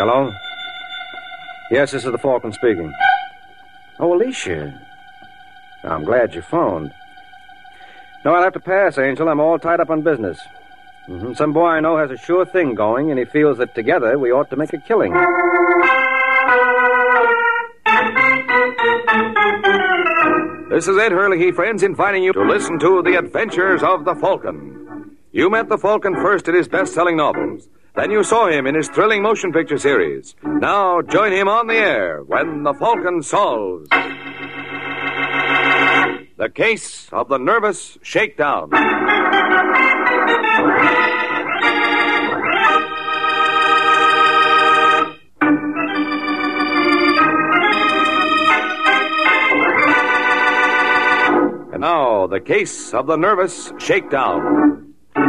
Hello? Yes, this is the Falcon speaking. Oh, Alicia. I'm glad you phoned. No, I'll have to pass, Angel. I'm all tied up on business. Some boy I know has a sure thing going, and he feels that together we ought to make a killing. This is Ed Hurley, friends, inviting you to listen to The Adventures of the Falcon. You met the Falcon first in his best-selling novels. Then you saw him in his thrilling motion picture series. Now join him on the air when the Falcon solves the case of the nervous shakedown. And now, the case of the nervous shakedown.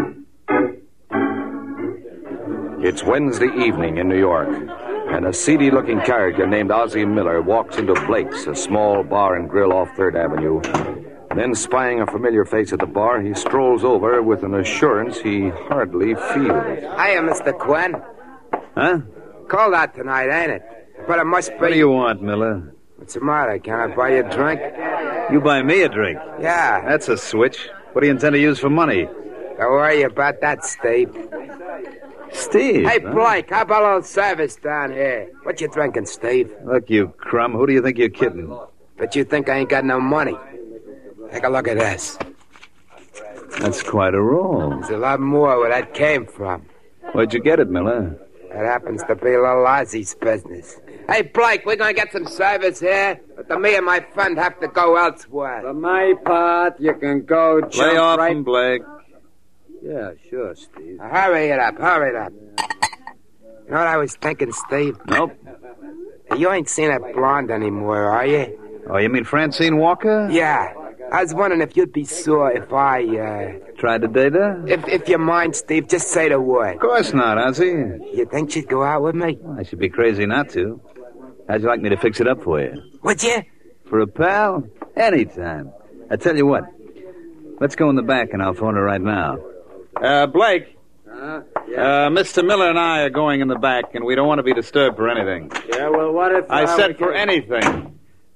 It's Wednesday evening in New York, and a seedy-looking character named Ozzie Miller walks into Blake's, a small bar and grill off 3rd Avenue. Then, spying a familiar face at the bar, he strolls over with an assurance he hardly feels. Hiya, Mr. Quinn. Huh? Cold out tonight, ain't it? But it must be... What do you want, Miller? What's the matter? Can I buy you a drink? You buy me a drink? Yeah. That's a switch. What do you intend to use for money? Don't worry about that, Steve. Steve? Hey, Blake, how about a little service down here? What you drinking, Steve? Look, you crumb, who do you think you're kidding? But you think I ain't got no money. Take a look at this. That's quite a roll. There's a lot more where that came from. Where'd you get it, Miller? That happens to be a little Ozzie's business. Hey, Blake, we're gonna get some service here, but me and my friend have to go elsewhere. For my part, you can go jump Lay off right... him, Blake. Yeah, sure, Steve. Hurry it up, hurry it up. You know what I was thinking, Steve? Nope. You ain't seen that blonde anymore, are you? Oh, you mean Francine Walker? Yeah. I was wondering if you'd be sore if I, Tried to date her? If you mind, Steve, just say the word. Of course not, Ozzie. You think she'd go out with me? Well, I should be crazy not to. How'd you like me to fix it up for you? Would you? For a pal? Anytime. I tell you what. Let's go in the back and I'll phone her right now. Blake. Yeah. Mr. Miller and I are going in the back, and we don't want to be disturbed for anything. Yeah, well, what if... I said for anything.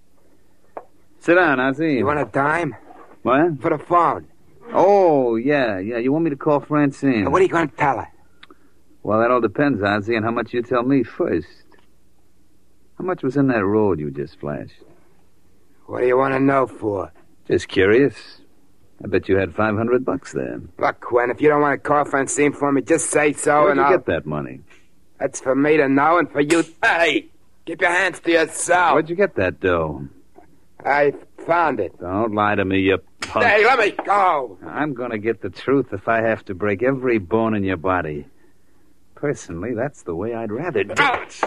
Sit down, Ozzie. You want a dime? What? For the phone. Oh, yeah. You want me to call Francine? What are you going to tell her? Well, that all depends, Ozzie, on how much you tell me first. How much was in that road you just flashed? What do you want to know for? Just curious. I bet you had $500 there. Look, Quinn, if you don't want to call Francine for me, just say so. Where'd and you I'll... get that money? That's for me to know and for you... Hey! Keep your hands to yourself. Where'd you get that dough? I found it. Don't lie to me, you punk. Hey, let me go! I'm going to get the truth if I have to break every bone in your body. Personally, that's the way I'd rather do it.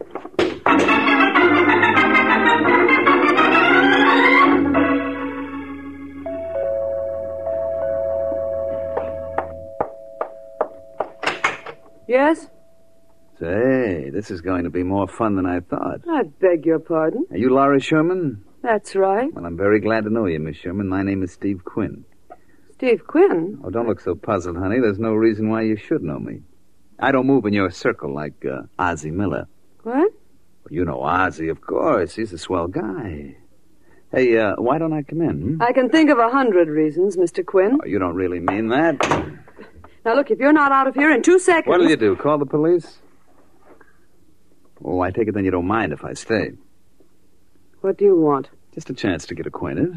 Yes? Say, this is going to be more fun than I thought. I beg your pardon. Are you Laura Sherman? That's right. Well, I'm very glad to know you, Miss Sherman. My name is Steve Quinn. Steve Quinn? Oh, don't look so puzzled, honey. There's no reason why you should know me. I don't move in your circle like Ozzie Miller. What? Well, you know Ozzie, of course. He's a swell guy. Hey, why don't I come in? I can think of 100 reasons, Mr. Quinn. Oh, you don't really mean that. Now, look, if you're not out of here in 2 seconds... What'll you do, call the police? Oh, I take it then you don't mind if I stay. What do you want? Just a chance to get acquainted.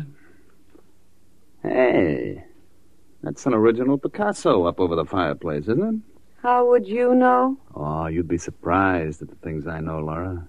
Hey, that's an original Picasso up over the fireplace, isn't it? How would you know? Oh, you'd be surprised at the things I know, Laura.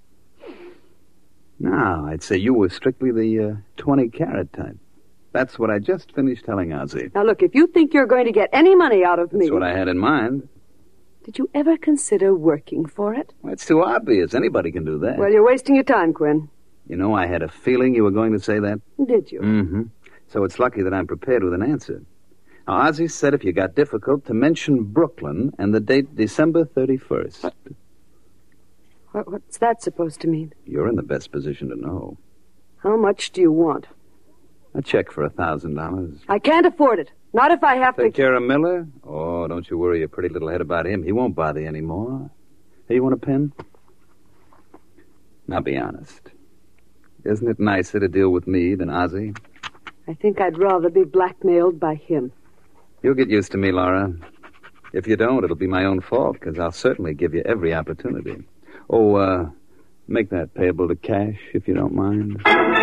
Now, I'd say you were strictly the 20-carat type. That's what I just finished telling Ozzie. Now, look, if you think you're going to get any money out of me... That's what I had in mind. Did you ever consider working for it? Well, it's too obvious. Anybody can do that. Well, you're wasting your time, Quinn. You know, I had a feeling you were going to say that. Did you? Mm-hmm. So it's lucky that I'm prepared with an answer. Now, Ozzie said if you got difficult, to mention Brooklyn and the date December 31st. What's that supposed to mean? You're in the best position to know. How much do you want? A check for $1,000. I can't afford it. Not if I have Take to... care of Miller? Oh, don't you worry your pretty little head about him. He won't bother you anymore. Hey, you want a pen? Now, be honest. Isn't it nicer to deal with me than Ozzy? I think I'd rather be blackmailed by him. You'll get used to me, Laura. If you don't, it'll be my own fault, because I'll certainly give you every opportunity. Oh, make that payable to cash, if you don't mind.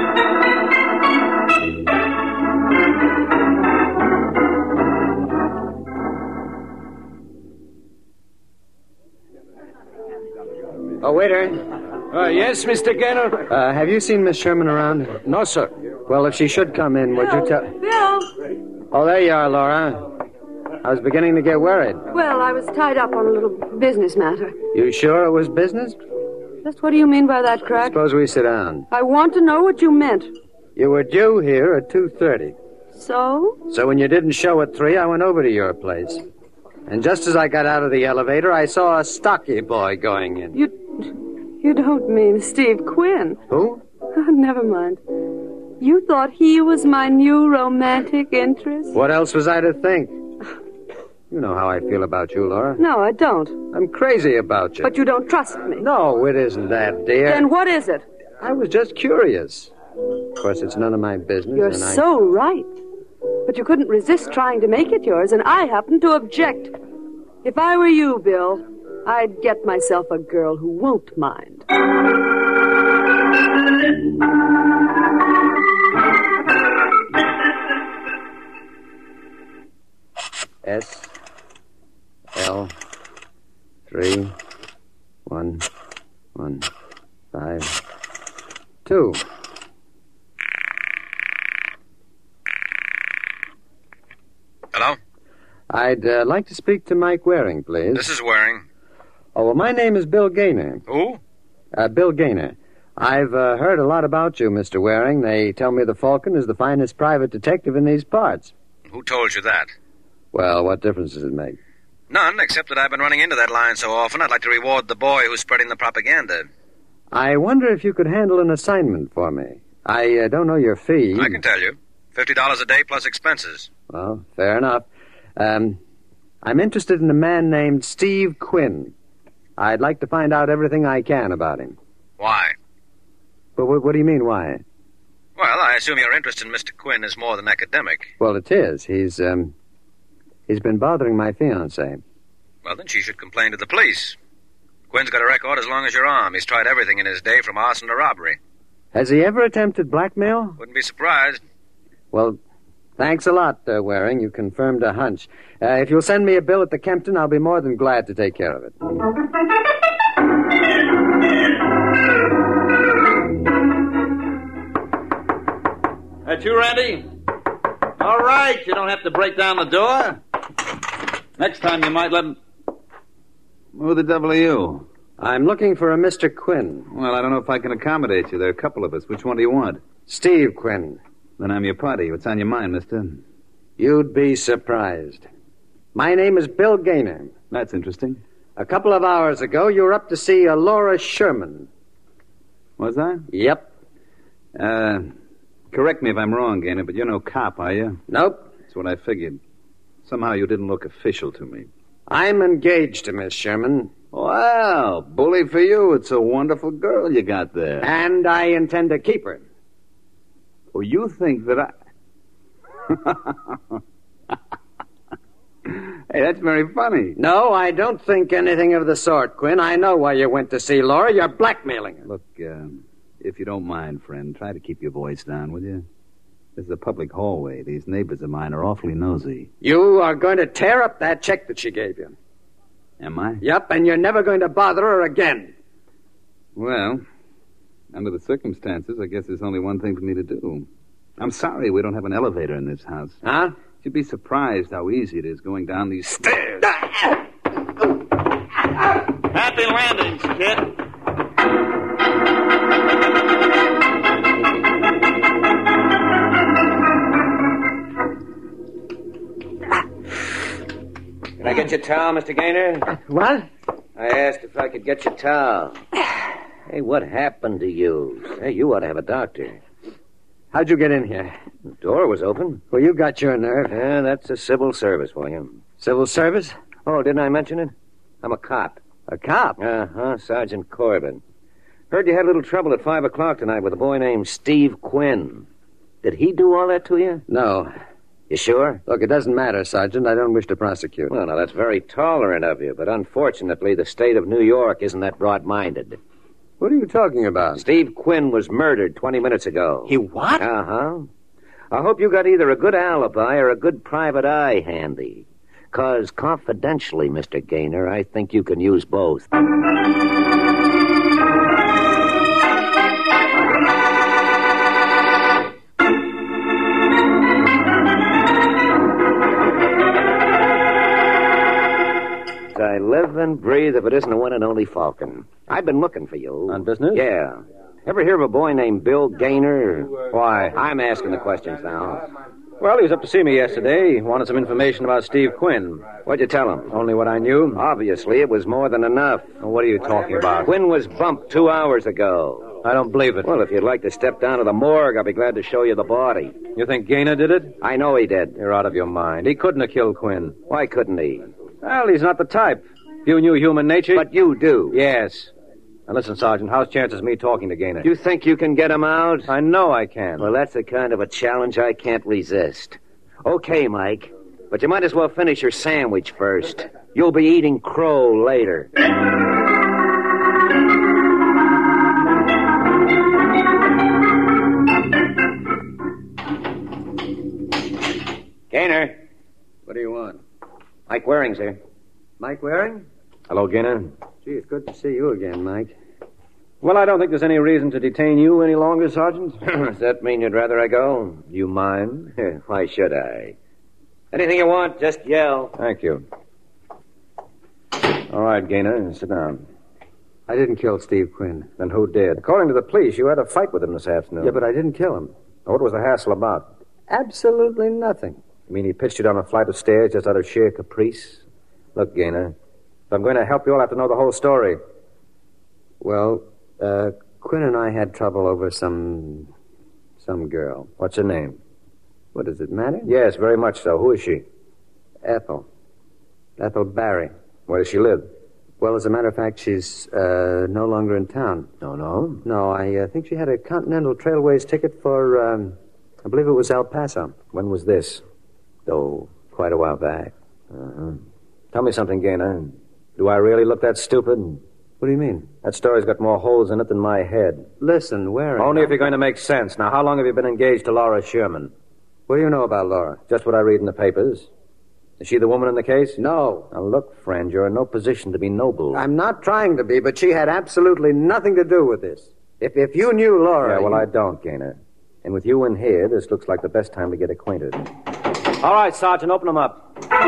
Oh, waiter. Yes, Mr. Gaynor? Have you seen Miss Sherman around? No, sir. Well, if she should come in, would you tell... Bill! Oh, there you are, Laura. I was beginning to get worried. Well, I was tied up on a little business matter. You sure it was business? Just what do you mean by that, Crack? Suppose we sit down. I want to know what you meant. You were due here at 2:30. So? So when you didn't show at 3, I went over to your place. And just as I got out of the elevator, I saw a stocky boy going in. You don't mean Steve Quinn. Who? Never mind. You thought he was my new romantic interest? What else was I to think? You know how I feel about you, Laura. No, I don't. I'm crazy about you. But you don't trust me. No, it isn't that, dear. Then what is it? I was just curious. Of course, it's none of my business. You're so right. But you couldn't resist trying to make it yours, and I happen to object. If I were you, Bill, I'd get myself a girl who won't mind. S L 3 1 1 5 2. Hello? I'd like to speak to Mike Waring, please. This is Waring. Oh, well, my name is Bill Gaynor. Who? Bill Gaynor. I've heard a lot about you, Mr. Waring. They tell me the Falcon is the finest private detective in these parts. Who told you that? Well, what difference does it make? None, except that I've been running into that line so often, I'd like to reward the boy who's spreading the propaganda. I wonder if you could handle an assignment for me. I don't know your fee. I can tell you. $50 a day plus expenses. Well, fair enough. I'm interested in a man named Steve Quinn. I'd like to find out everything I can about him. Why? But what do you mean, why? Well, I assume your interest in Mr. Quinn is more than academic. Well, it is. He's been bothering my fiancée. Well, then she should complain to the police. Quinn's got a record as long as your arm. He's tried everything in his day, from arson to robbery. Has he ever attempted blackmail? Wouldn't be surprised. Well, thanks a lot, Waring. You confirmed a hunch. If you'll send me a bill at the Kempton, I'll be more than glad to take care of it. That you, Randy? All right, you don't have to break down the door. Next time you might let him... Who the devil are you? I'm looking for a Mr. Quinn. Well, I don't know if I can accommodate you. There are a couple of us. Which one do you want? Steve Quinn. Then I'm your party. What's on your mind, mister? You'd be surprised. My name is Bill Gaynor. That's interesting. A couple of hours ago, you were up to see Laura Sherman. Was I? Yep. Correct me if I'm wrong, Gaynor, but you're no cop, are you? Nope. That's what I figured. Somehow you didn't look official to me. I'm engaged to Miss Sherman. Well, bully for you. It's a wonderful girl you got there. And I intend to keep her. Well, you think that I... Hey, that's very funny. No, I don't think anything of the sort, Quinn. I know why you went to see Laura. You're blackmailing her. Look, if you don't mind, friend, try to keep your voice down, will you? This is a public hallway. These neighbors of mine are awfully nosy. You are going to tear up that check that she gave you. Am I? Yep, and you're never going to bother her again. Well, under the circumstances, I guess there's only one thing for me to do. I'm sorry we don't have an elevator in this house. Huh? You'd be surprised how easy it is going down these stairs. Happy landings, kid. Can I get your towel, Mr. Gaynor? What? I asked if I could get your towel. Hey, what happened to you? Hey, you ought to have a doctor. How'd you get in here? The door was open. Well, you got your nerve. Yeah, that's a civil service for you. Civil service? Oh, didn't I mention it? I'm a cop. A cop? Uh-huh, Sergeant Corbin. Heard you had a little trouble at 5 o'clock tonight with a boy named Steve Quinn. Did he do all that to you? No. You sure? Look, it doesn't matter, Sergeant. I don't wish to prosecute. Well, now, that's very tolerant of you, but unfortunately, the state of New York isn't that broad-minded. What are you talking about? Steve Quinn was murdered 20 minutes ago. He what? Uh-huh. I hope you got either a good alibi or a good private eye handy. 'Cause, confidentially, Mr. Gaynor, I think you can use both. I live and breathe if it isn't the one and only Falcon. I've been looking for you. On business? Yeah. Ever hear of a boy named Bill Gaynor? Why? I'm asking the questions now. Well, he was up to see me yesterday. He wanted some information about Steve Quinn. What'd you tell him? Only what I knew. Obviously, it was more than enough. Well, what are you talking about? Quinn was bumped 2 hours ago. I don't believe it. Well, if you'd like to step down to the morgue, I'll be glad to show you the body. You think Gaynor did it? I know he did. You're out of your mind. He couldn't have killed Quinn. Why couldn't he? Well, he's not the type. If you knew human nature... But you do. Yes. Now, listen, Sergeant, how's chances of me talking to Gaynor? You think you can get him out? I know I can. Well, that's the kind of a challenge I can't resist. Okay, Mike, but you might as well finish your sandwich first. You'll be eating crow later. Gaynor. What do you want? Mike Waring's here. Mike Waring? Hello, Gaynor. Gee, it's good to see you again, Mike. Well, I don't think there's any reason to detain you any longer, Sergeant. Does that mean you'd rather I go? You mind? Why should I? Anything you want, just yell. Thank you. All right, Gaynor, sit down. I didn't kill Steve Quinn. Then who did? According to the police, you had a fight with him this afternoon. Yeah, but I didn't kill him. What was the hassle about? Absolutely nothing. You mean he pitched you down a flight of stairs just out of sheer caprice? Look, Gaynor, if I'm going to help you, I'll have to know the whole story. Well, Quinn and I had trouble over some girl. What's her name? What, does it matter? Yes, very much so. Who is she? Ethel. Ethel Barry. Where does she live? Well, as a matter of fact, she's no longer in town. No? No, I think she had a Continental Trailways ticket for, I believe it was El Paso. When was this? Oh, quite a while back. Uh-huh. Tell me something, Gaynor. Do I really look that stupid? What do you mean? That story's got more holes in it than my head. Listen, Waring... Only if you're going to make sense. Now, how long have you been engaged to Laura Sherman? What do you know about Laura? Just what I read in the papers. Is she the woman in the case? No. Now, look, friend, you're in no position to be noble. I'm not trying to be, but she had absolutely nothing to do with this. If you knew Laura... Yeah, well, I don't, Gaynor. And with you in here, this looks like the best time to get acquainted. All right, Sergeant, open them up.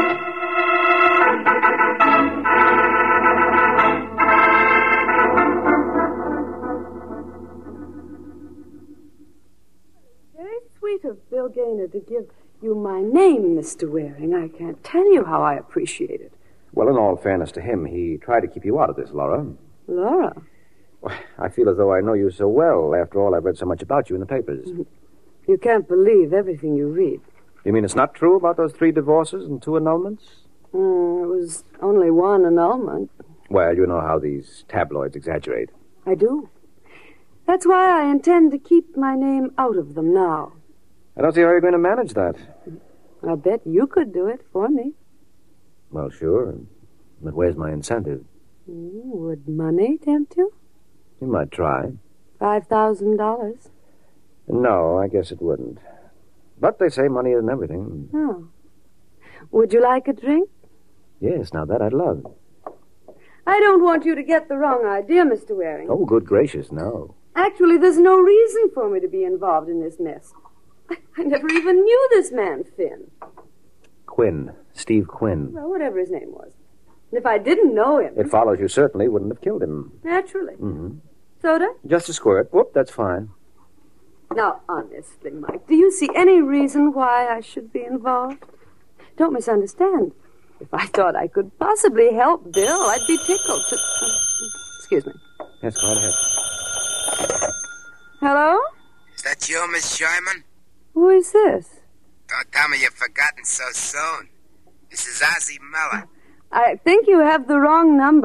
Very sweet of Bill Gaynor to give you my name, Mr. Waring. I can't tell you how I appreciate it. Well, in all fairness to him, he tried to keep you out of this, Laura. Laura? Well, I feel as though I know you so well. After all, I've read so much about you in the papers. You can't believe everything you read. You mean it's not true about those 3 divorces and 2 annulments? It was only one annulment. Well, you know how these tabloids exaggerate. I do. That's why I intend to keep my name out of them now. I don't see how you're going to manage that. I bet you could do it for me. Well, sure. But where's my incentive? Would money tempt you? You might try. $5,000. No, I guess it wouldn't. But they say money isn't everything. Oh. Would you like a drink? Yes, now that I'd love. I don't want you to get the wrong idea, Mr. Waring. Oh, good gracious, no. Actually, there's no reason for me to be involved in this mess. I never even knew this man, Finn. Quinn. Steve Quinn. Well, whatever his name was. And if I didn't know him... It follows you certainly wouldn't have killed him. Naturally. Mm-hmm. Soda? Just a squirt. Whoop, that's fine. Now, honestly, Mike, do you see any reason why I should be involved? Don't misunderstand. If I thought I could possibly help Bill, I'd be tickled to... excuse me. Yes, go ahead. Hello? Is that you, Miss Sherman? Who is this? Don't tell me you've forgotten so soon. This is Ozzie Miller. I think you have the wrong number.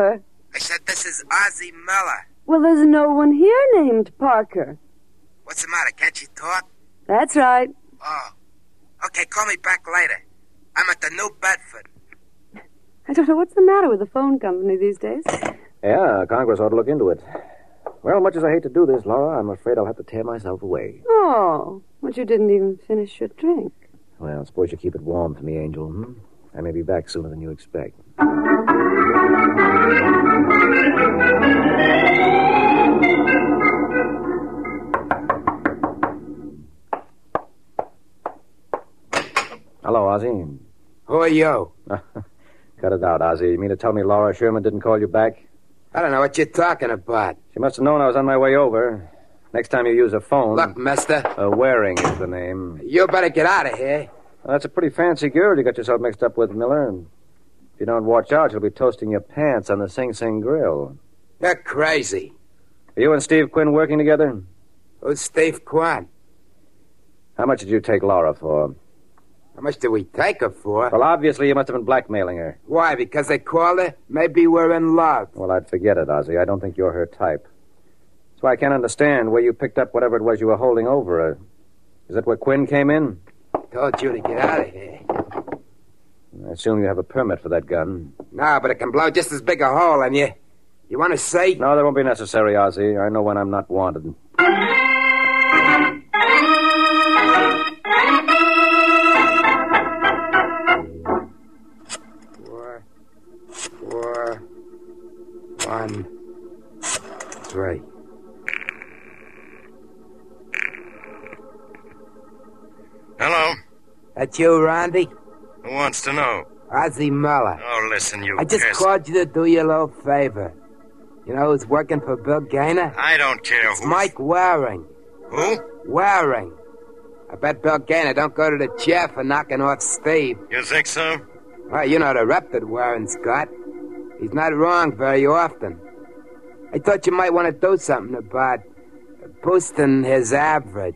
I said, this is Ozzie Miller. Well, there's no one here named Parker. What's the matter? Can't you talk? That's right. Oh. Okay, call me back later. I'm at the New Bedford. I don't know what's the matter with the phone company these days. Yeah, Congress ought to look into it. Well, much as I hate to do this, Laura, I'm afraid I'll have to tear myself away. Oh, but you didn't even finish your drink. Well, suppose you keep it warm for me, Angel. I may be back sooner than you expect. Hello, Ozzie. Who are you? Cut it out, Ozzie. You mean to tell me Laura Sherman didn't call you back? I don't know what you're talking about. She must have known I was on my way over. Next time you use a phone... Look, mister. Waring is the name. You better get out of here. Well, that's a pretty fancy girl you got yourself mixed up with, Miller. And if you don't watch out, you'll be toasting your pants on the Sing Sing Grill. You're crazy. Are you and Steve Quinn working together? Who's Steve Quinn? How much did you take Laura for? How much did we take her for? Well, obviously you must have been blackmailing her. Why? Because they called her? Maybe we're in love. Well, I'd forget it, Ozzie. I don't think you're her type. That's why I can't understand where you picked up whatever it was you were holding over her. Is that where Quinn came in? Told you to get out of here. I assume you have a permit for that gun. No, but it can blow just as big a hole in you. You want to say? No, that won't be necessary, Ozzie. I know when I'm not wanted. Four, 1, 3. Hello? That you, Randy? Who wants to know? Ozzie Miller. Oh, listen, you I just pest. called you to do you a little favor. You know who's working for Bill Gaynor? I don't care who. Mike Waring. Who? Waring. I bet Bill Gaynor don't go to the chair for knocking off Steve. You think so? Well, you know the rep that Waring's got. He's not wrong very often. I thought you might want to do something about boosting his average.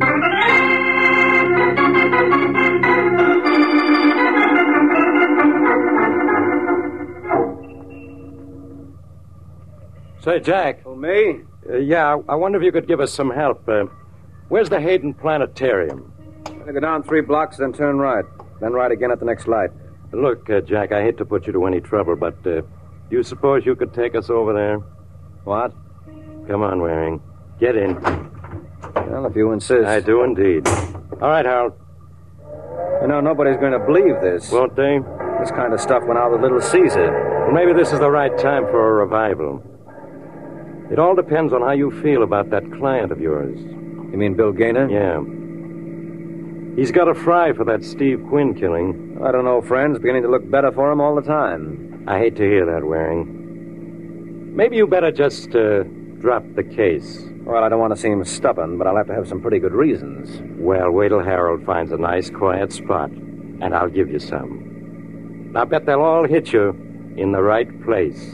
Say, Jack. Oh, me? Yeah, I wonder if you could give us some help. Where's the Hayden Planetarium? I go down 3 blocks, then turn right. Then right again at the next light. Look, Jack, I hate to put you to any trouble, but do you suppose you could take us over there? What? Come on, Waring. Get in. Well, if you insist. I do indeed. All right, Harold. You know, nobody's going to believe this. Won't they? This kind of stuff went out with Little Caesar. Well, maybe this is the right time for a revival. It all depends on how you feel about that client of yours. You mean Bill Gaynor? Yeah. He's got a fry for that Steve Quinn killing. I don't know, friends. It's beginning to look better for him all the time. I hate to hear that, Waring. Maybe you better just drop the case. Well, I don't want to seem stubborn, but I'll have to have some pretty good reasons. Well, wait till Harold finds a nice, quiet spot, and I'll give you some. I bet they'll all hit you in the right place.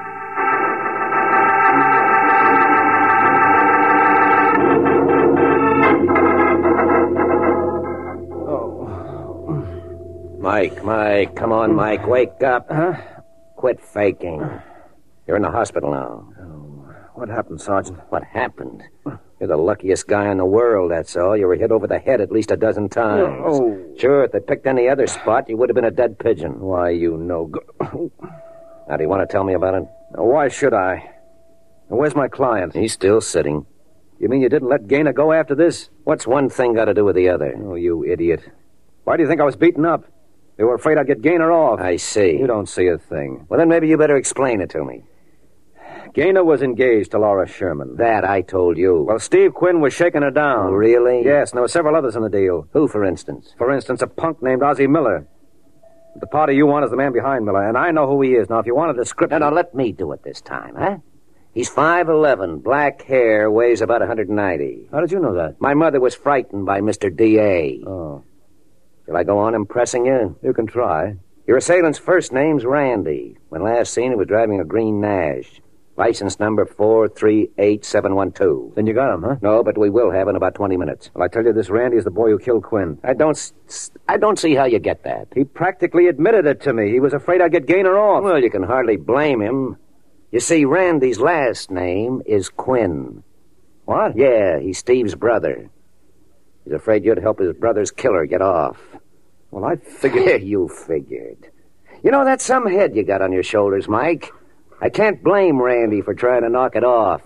Mike, come on, Mike, wake up. Huh? Quit faking. You're in the hospital now. Oh, what happened, Sergeant? What happened? You're the luckiest guy in the world, that's all. You were hit over the head at least a dozen times. Oh. Sure, if they picked any other spot, you would have been a dead pigeon. Why, you no good. Now, do you want to tell me about it? Why should I? Where's my client? He's still sitting. You mean you didn't let Gaynor go after this? What's one thing got to do with the other? Oh, you idiot. Why do you think I was beaten up? They were afraid I'd get Gaynor off. I see. You don't see a thing. Well, then maybe you better explain it to me. Gaynor was engaged to Laura Sherman. That I told you. Well, Steve Quinn was shaking her down. Really? Yes, and there were several others in the deal. Who, for instance? For instance, a punk named Ozzie Miller. The party you want is the man behind Miller, and I know who he is. Now, if you want a description... Now, let me do it this time, huh? He's 5'11", black hair, weighs about 190. How did you know that? My mother was frightened by Mr. D.A. Oh. Shall I go on impressing you? You can try. Your assailant's first name's Randy. When last seen, he was driving a green Nash. License number 438712. Then you got him, huh? No, but we will have in about 20 minutes. Well, I tell you, this Randy is the boy who killed Quinn. I don't see how you get that. He practically admitted it to me. He was afraid I'd get Gaynor off. Well, you can hardly blame him. You see, Randy's last name is Quinn. What? Yeah, he's Steve's brother. He's afraid you'd help his brother's killer get off. Well, I figured... You figured. You know, that's some head you got on your shoulders, Mike. I can't blame Randy for trying to knock it off.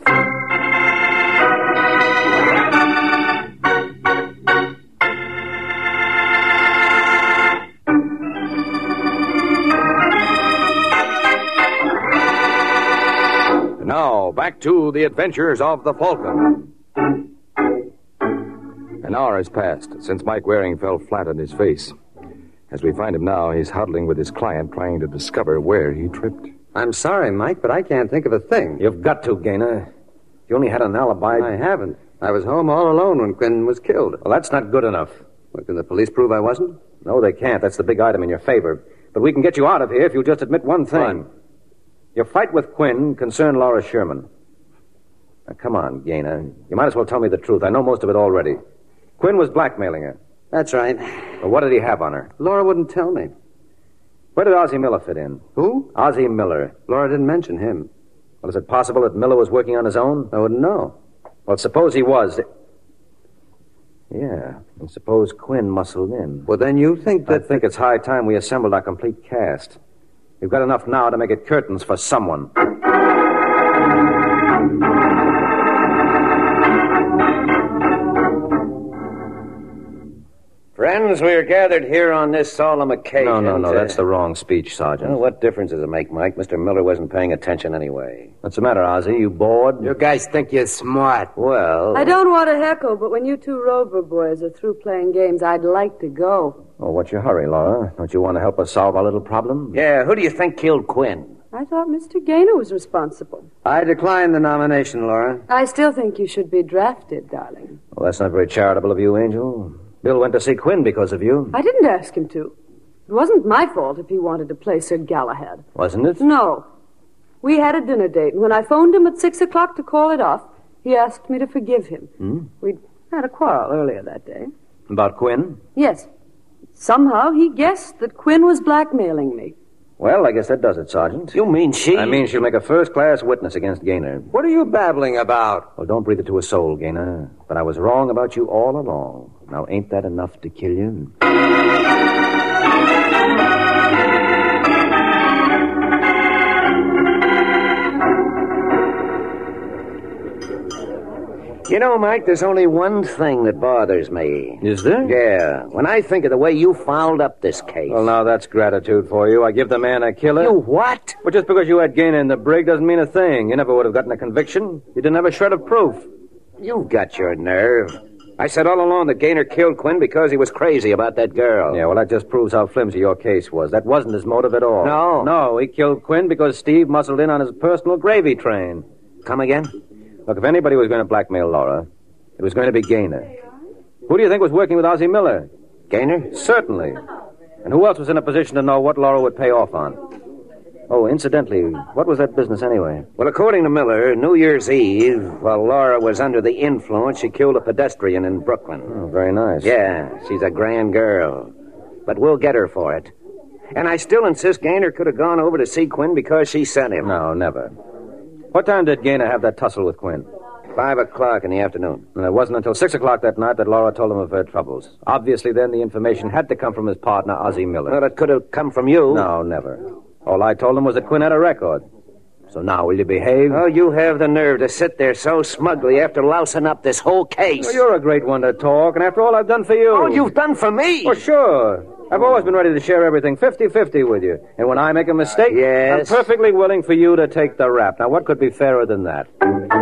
Now, back to the adventures of the Falcon. An hour has passed since Mike Waring fell flat on his face. As we find him now, he's huddling with his client, trying to discover where he tripped. I'm sorry, Mike, but I can't think of a thing. You've got to, Gaynor. You only had an alibi. I haven't. I was home all alone when Quinn was killed. Well, that's not good enough. What, can the police prove I wasn't? No, they can't. That's the big item in your favor. But we can get you out of here if you'll just admit one thing. Fine. Your fight with Quinn concerned Laura Sherman. Now, come on, Gaynor. You might as well tell me the truth. I know most of it already. Quinn was blackmailing her. That's right. Well, what did he have on her? Laura wouldn't tell me. Where did Ozzie Miller fit in? Who? Ozzie Miller. Laura didn't mention him. Well, is it possible that Miller was working on his own? I wouldn't know. Well, suppose he was. Yeah, and suppose Quinn muscled in. Well, then you think that... I think it's high time we assembled our complete cast. We've got enough now to make it curtains for someone. Friends, we are gathered here on this solemn occasion. No, that's the wrong speech, Sergeant. Well, what difference does it make, Mike? Mr. Miller wasn't paying attention anyway. What's the matter, Ozzie? You bored? You guys think you're smart. Well... I don't want to heckle, but when you two Rover boys are through playing games, I'd like to go. Oh, what's your hurry, Laura? Don't you want to help us solve our little problem? Yeah, who do you think killed Quinn? I thought Mr. Gaynor was responsible. I decline the nomination, Laura. I still think you should be drafted, darling. Well, that's not very charitable of you, Angel. Bill went to see Quinn because of you. I didn't ask him to. It wasn't my fault if he wanted to play Sir Galahad. Wasn't it? No. We had a dinner date, and when I phoned him at 6 o'clock to call it off, he asked me to forgive him. We'd had a quarrel earlier that day. About Quinn? Yes. Somehow he guessed that Quinn was blackmailing me. Well, I guess that does it, Sergeant. You mean she... I mean she'll make a first-class witness against Gaynor. What are you babbling about? Well, don't breathe it to a soul, Gaynor. But I was wrong about you all along. Now, ain't that enough to kill you? You know, Mike, there's only one thing that bothers me. Is there? Yeah. When I think of the way you fouled up this case. Well, now that's gratitude for you. I give the man a killer. You what? But just because you had Gaynor in the brig doesn't mean a thing. You never would have gotten a conviction. You didn't have a shred of proof. You've got your nerve. I said all along that Gaynor killed Quinn because he was crazy about that girl. Yeah, well, that just proves how flimsy your case was. That wasn't his motive at all. No? No, he killed Quinn because Steve muscled in on his personal gravy train. Come again? Look, if anybody was going to blackmail Laura, it was going to be Gaynor. Who do you think was working with Ozzie Miller? Gaynor? Certainly. And who else was in a position to know what Laura would pay off on? Oh, incidentally, what was that business anyway? Well, according to Miller, New Year's Eve, while Laura was under the influence, she killed a pedestrian in Brooklyn. Oh, very nice. Yeah, she's a grand girl. But we'll get her for it. And I still insist Gaynor could have gone over to see Quinn because she sent him. No, never. What time did Gaynor have that tussle with Quinn? 5 o'clock in the afternoon. And it wasn't until 6 o'clock that night that Laura told him of her troubles. Obviously, then, the information had to come from his partner, Ozzie Miller. Well, it could have come from you. No, never. All I told him was that Quinn had a record. So now, will you behave? Oh, you have the nerve to sit there so smugly after lousing up this whole case. Well, you're a great one to talk, and after all I've done for you... Oh, you've done for me? Well, sure. I've always been ready to share everything 50-50 with you. And when I make a mistake, Yes? I'm perfectly willing for you to take the rap. Now, what could be fairer than that?